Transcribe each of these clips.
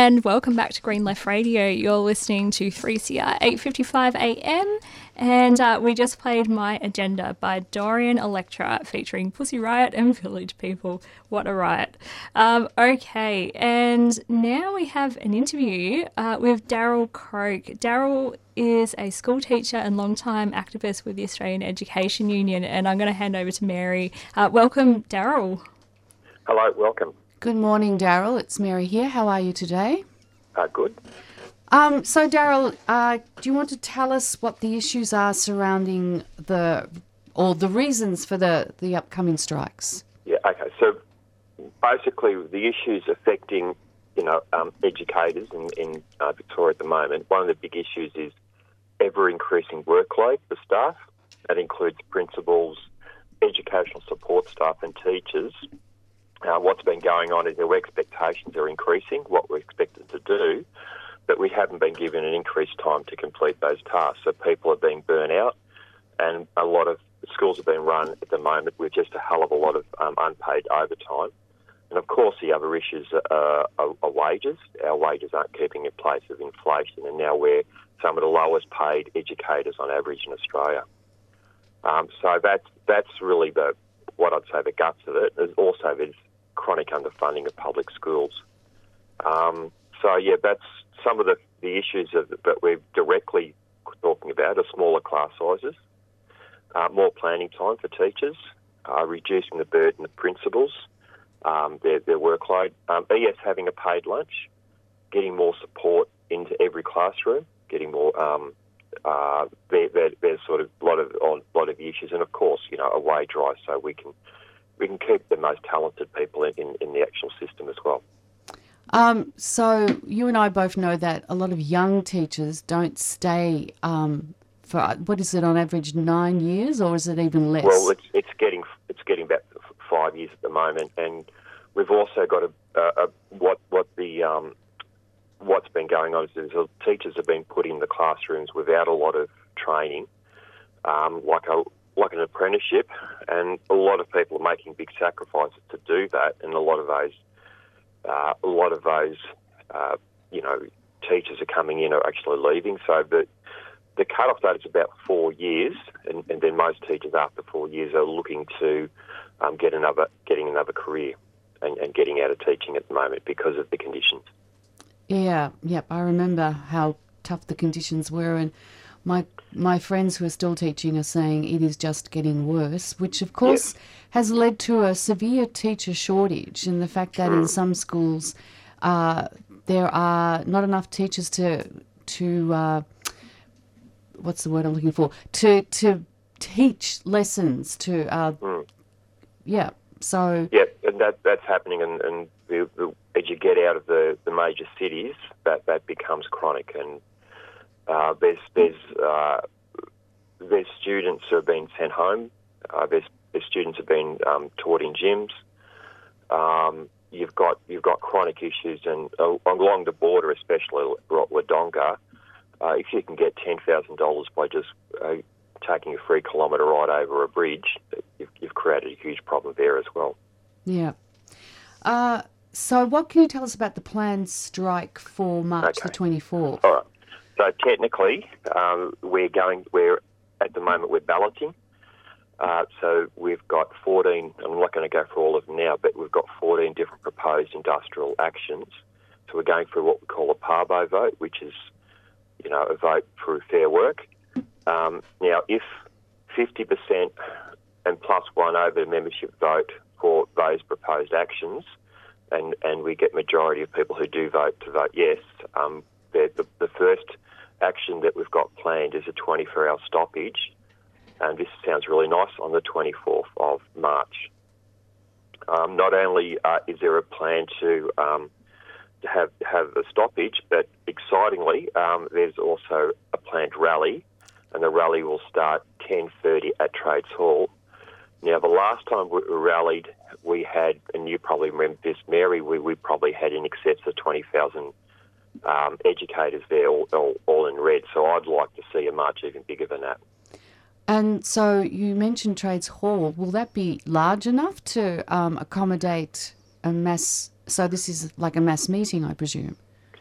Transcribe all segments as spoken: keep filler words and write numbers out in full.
and welcome back to Green Left Radio. You're listening to three C R eight fifty-five A M, and uh, we just played My Agenda by Dorian Electra featuring Pussy Riot and Village People. What a riot. Um, okay, and now we have an interview uh, with Daryl Croak. Daryl is a school teacher and long-time activist with the Australian Education Union, and I'm going to hand over to Mary. Uh, welcome, Daryl. Hello, welcome. Good morning, Daryl. It's Mary here. How are you today? Uh, good. Um, so, Daryl, uh, do you want to tell us what the issues are surrounding the, or the reasons for the, the upcoming strikes? Yeah, okay. So, basically, the issues affecting, you know, um, educators in, in uh, Victoria at the moment, one of the big issues is ever-increasing workload for staff. That includes principals, educational support staff and teachers. Uh, what's been going on is our expectations are increasing, what we're expected to do, but we haven't been given an increased time to complete those tasks. So people are being burnt out, and a lot of schools are being run at the moment with just a hell of a lot of um, unpaid overtime. And of course, the other issues are, are, are wages. Our wages aren't keeping in place with inflation, and now we're some of the lowest paid educators on average in Australia. Um, so that's that's really the what I'd say the guts of it. There's also there's chronic underfunding of public schools. Um, so yeah, that's some of the, the issues of, that we're directly talking about are smaller class sizes, uh, more planning time for teachers, uh, reducing the burden of principals, um, their, their workload, um, E S having a paid lunch, getting more support into every classroom, getting more. Um, uh, there, there, there's sort of a lot of a lot of issues, and of course, you know, a wage rise so we can we can keep the most talented people in, in, in the actual system as well. Um, so you and I both know that a lot of young teachers don't stay um, for what is it on average nine years, or is it even less? Well, it's it's getting it's getting about five years at the moment, and we've also got a, a, a what what the um, what's been going on is the teachers have been put in the classrooms without a lot of training, um, like a like an apprenticeship, and a lot of people are making big sacrifices to do that, and a lot of those uh, a lot of those uh, you know teachers are coming in are actually leaving. So the the cut-off date is about four years, and, and then most teachers after four years are looking to um, get another getting another career and, and getting out of teaching at the moment because of the conditions. Yeah, yep. I remember how tough the conditions were, and my my friends who are still teaching are saying it is just getting worse, which of course yes. has led to a severe teacher shortage, and the fact that mm. in some schools uh, there are not enough teachers to to uh, what's the word I'm looking for to to teach lessons to uh, mm. yeah. So yeah, and that that's happening, and, and the, the, as you get out of the, the major cities, that, that becomes chronic, and uh, there's there's uh, there's students who have been sent home. Uh, there's, there's students who have been um, taught in gyms. Um, you've got you've got chronic issues, and uh, along the border, especially Wodonga, uh, if you can get ten thousand dollars by just uh, taking a three kilometre ride over a bridge, you've, you've created a huge problem there as well. Yeah. Uh, so what can you tell us about the planned strike for March okay. the twenty-fourth? All right. So technically, um, we're going, we're, at the moment we're balloting. Uh, so we've got fourteen, I'm not going to go through all of them now, but we've got fourteen different proposed industrial actions. So we're going through what we call a parvo vote, which is, you know, a vote for fair work. Um, now, if fifty percent and plus one over the membership vote for those proposed actions, and, and we get majority of people who do vote to vote yes, um, the, the, the first action that we've got planned is a twenty-four hour stoppage, and this sounds really nice, on the twenty-fourth of March. Um, not only uh, is there a plan to um, to have, have a stoppage, but excitingly, um, there's also a planned rally, and the rally will start ten thirty at Trades Hall. Now, the last time we rallied, we had, and you probably remember this, Mary, we, we probably had in excess of twenty thousand um, educators there, all, all, all in red. So I'd like to see a march even bigger than that. And so you mentioned Trades Hall. Will that be large enough to um, accommodate a mass? So this is like a mass meeting, I presume?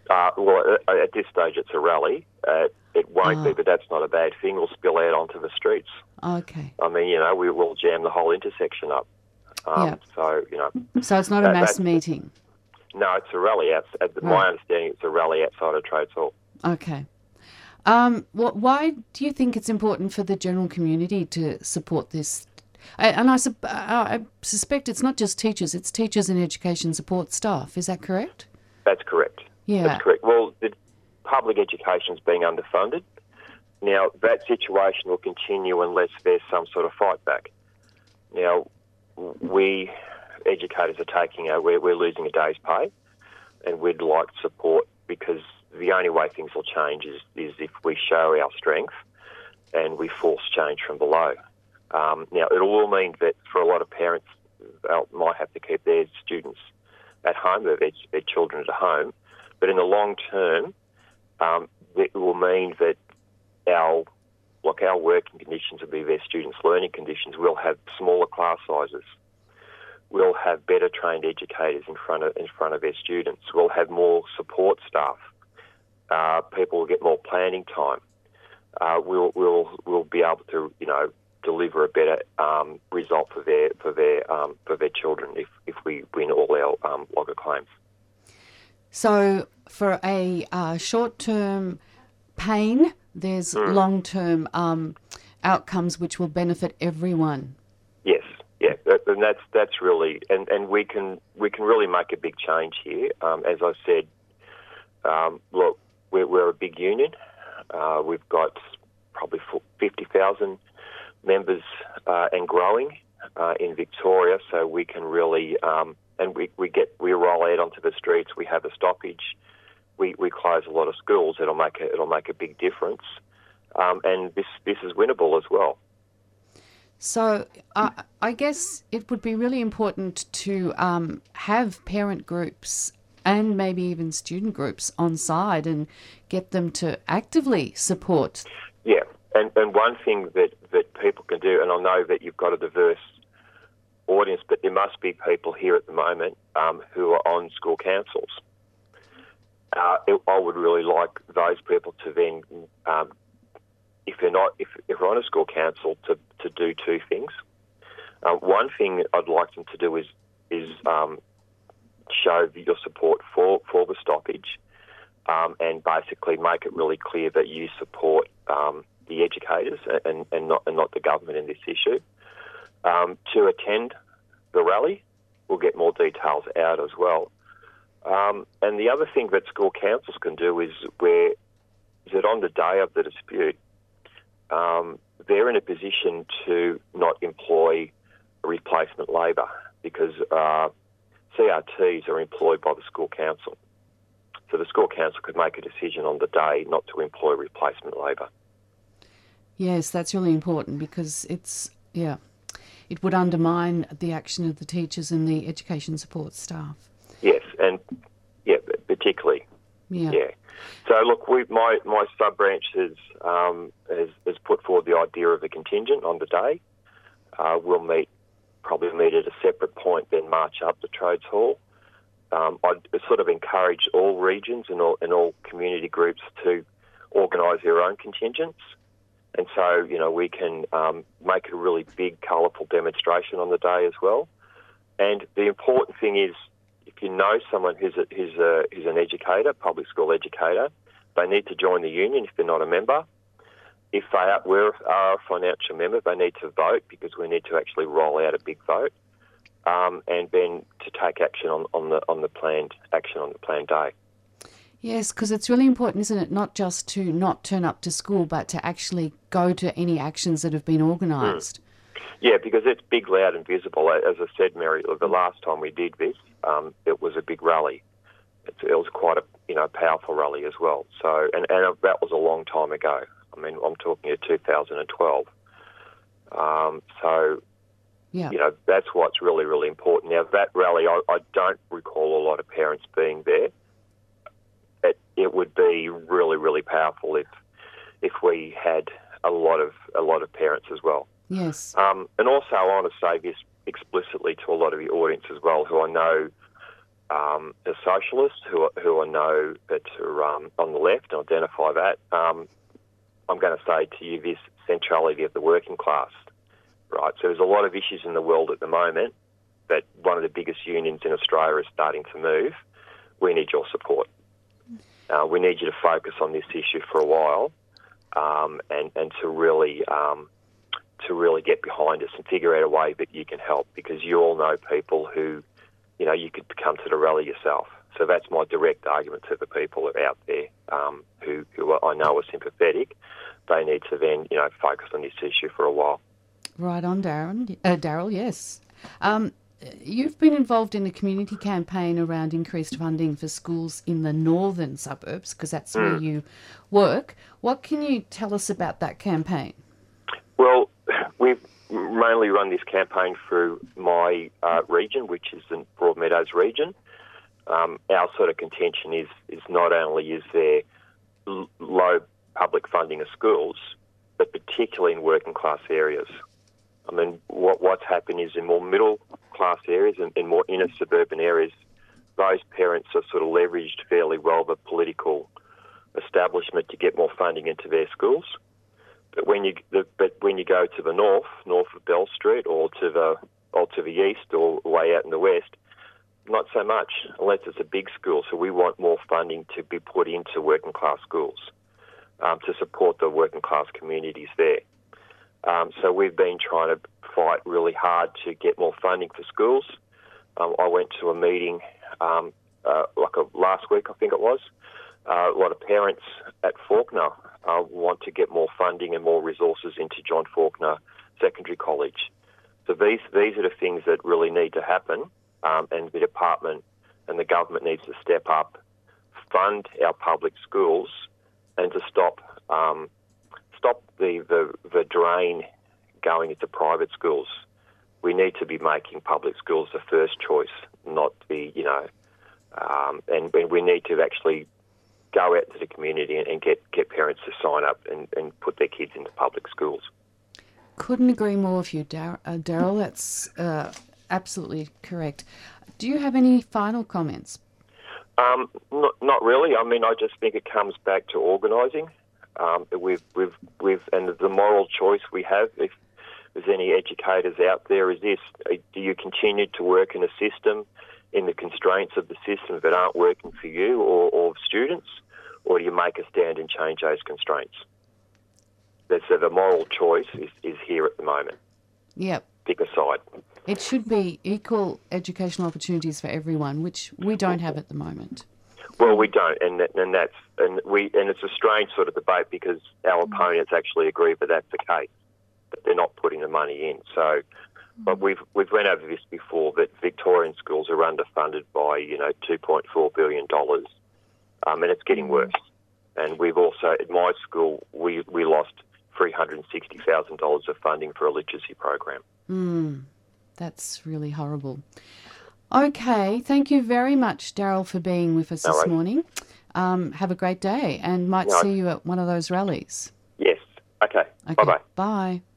Uh, well, at, at this stage, it's a rally. Uh, it won't Ah. be, but that's not a bad thing. We'll spill out onto the streets. Okay. I mean, you know, we will jam the whole intersection up. Um, Yeah. So, you know, So it's not a That- mass that- meeting. no, it's a rally. Out, at Right. my understanding, it's a rally outside of Trades Hall. Okay. Um, wh- why do you think it's important for the general community to support this? I- And I, sup- I I suspect it's not just teachers, it's teachers and education support staff. Is that correct? That's correct. Yeah. That's correct. Well, the public education is being underfunded. Now, that situation will continue unless there's some sort of fight back. Now, we educators are taking a, we're, we're losing a day's pay, and we'd like support because the only way things will change is, is if we show our strength and we force change from below. Um, now, it will mean that for a lot of parents, they might have to keep their students at home, their, their children at home, but in the long term, um, it will mean that our like our working conditions will be their students' learning conditions. We'll have smaller class sizes. We'll have better trained educators in front of in front of their students. We'll have more support staff. Uh, people will get more planning time. Uh, we'll we'll we'll be able to you know deliver a better um, result for their for their um, for their children if, if we win all our um, logger claims. So for a uh, short-term pain, there's long-term um, outcomes which will benefit everyone. Yes, yeah, that- and that's that's really, and, and we can we can really make a big change here. Um, as I said, um, look, we're, we're a big union. Uh, we've got probably fifty thousand members uh, and growing uh, in Victoria, so we can really, um, and we, we get we roll out onto the streets. We have a stoppage. We, we close a lot of schools. It'll make a, it'll make a big difference, um, and this this is winnable as well. So uh, I guess it would be really important to um, have parent groups and maybe even student groups on side and get them to actively support. Yeah, and, and one thing that, that people can do, and I know that you've got a diverse audience, but there must be people here at the moment um, who are on school councils. Uh, it, I would really like those people to then, um, if they're not, if, if they're on a school council, to, to do two things. Uh, one thing I'd like them to do is is um, show your support for, for the stoppage, um, and basically make it really clear that you support um, the educators and, and not and not the government in this issue. Um, to attend the rally, we'll get more details out as well. Um, and the other thing that school councils can do is where is that on the day of the dispute, um, they're in a position to not employ replacement labour because uh, C R Ts are employed by the school council. So the school council could make a decision on the day not to employ replacement labour. Yes, that's really important because it's, yeah, it would undermine the action of the teachers and the education support staff. Yes, and yeah, particularly. Yeah. Yeah. So look, we my my sub branch has, um, has has put forward the idea of a contingent on the day. Uh, we'll meet probably meet at a separate point, then march up to Trades Hall. Um, I'd sort of encourage all regions and all and all community groups to organise their own contingents, and so you know we can um, make it a really big, colourful demonstration on the day as well. And the important thing is, if you know someone who's a, who's a, who's an educator, public school educator, they need to join the union if they're not a member. If they are, were, are a financial member, they need to vote because we need to actually roll out a big vote, um, and then to take action on, on the on the planned action on the planned day. Yes, because it's really important, isn't it, not just to not turn up to school, but to actually go to any actions that have been organised. Mm. Yeah, because it's big, loud and visible. As I said, Mary, the last time we did this, um, it was a big rally. It, it was quite a you know powerful rally as well. So, and, and that was a long time ago. I mean, I'm talking of two thousand twelve. Um, so, Yeah. you know, that's what's really, really important. Now, that rally, I, I don't recall a lot of parents being there. It, it would be really, really powerful if if we had a lot of a lot of parents as well. Yes. Um, and also, I want to say this explicitly to a lot of the audience as well, who I know um, the socialists who, are, who I know that are um, on the left and identify that, um, I'm going to say to you this centrality of the working class, right? So there's a lot of issues in the world at the moment that one of the biggest unions in Australia is starting to move. We need your support. Uh, we need you to focus on this issue for a while um, and, and to really um, to really get behind us and figure out a way that you can help, because you all know people who, you know, you could come to the rally yourself. So that's my direct argument to the people out there um, who, who I know are sympathetic. They need to then, you know, focus on this issue for a while. Right on, Darren. Uh, Daryl, yes. Um, you've been involved in a community campaign around increased funding for schools in the northern suburbs, because that's mm. where you work. What can you tell us about that campaign? Well, we've mainly run this campaign through my uh, region, which is the Broadmeadows region. Um, our sort of contention is, is not only is there l- low public funding of schools, but particularly in working class areas. I mean, what, what's happened is in more middle class areas and in more inner suburban areas, those parents are sort of leveraged fairly well the political establishment to get more funding into their schools. But when you the, but when you go to the north, north of Bell Street, or to the or to the east, or way out in the west, not so much, unless it's a big school. So we want more funding to be put into working class schools um, to support the working class communities there. Um, so we've been trying to fight really hard to get more funding for schools. Um, I went to a meeting um, uh, like a, last week, I think it was. Uh, a lot of parents at Fawkner uh, want to get more funding and more resources into John Fawkner Secondary College. So these these are the things that really need to happen, um, and the department and the government needs to step up, fund our public schools, and to stop um, stop the, the, the drain going into private schools. We need to be making public schools the first choice, not the, you know, um, and, and we need to actually go out to the community and, and get, get parents to sign up and, and put their kids into public schools. Couldn't agree more with you, Dar- uh, Daryl. That's uh, absolutely correct. Do you have any final comments? Um, not, not really. I mean, I just think it comes back to organising. Um, we've, we've, we've, and the moral choice we have, if there's any educators out there, is this: do you continue to work in a system, in the constraints of the system that aren't working for you or, or students, or do you make a stand and change those constraints? So the moral choice is, is here at the moment. Yep. Pick a side. It should be equal educational opportunities for everyone, which we don't have at the moment. Well, we don't, and and that's and we and it's a strange sort of debate because our opponents actually agree that that's the case, but they're not putting the money in. So, but we've we've went over this before, that Victorian schools are underfunded by you know two point four billion dollars, um, and it's getting worse. And we've also at my school we we lost three hundred and sixty thousand dollars of funding for a literacy program. Mm, that's really horrible. Okay, thank you very much, Daryl, for being with us All this right. morning. Um, have a great day, and might No. see you at one of those rallies. Yes. Okay. Okay. Bye-bye. Bye.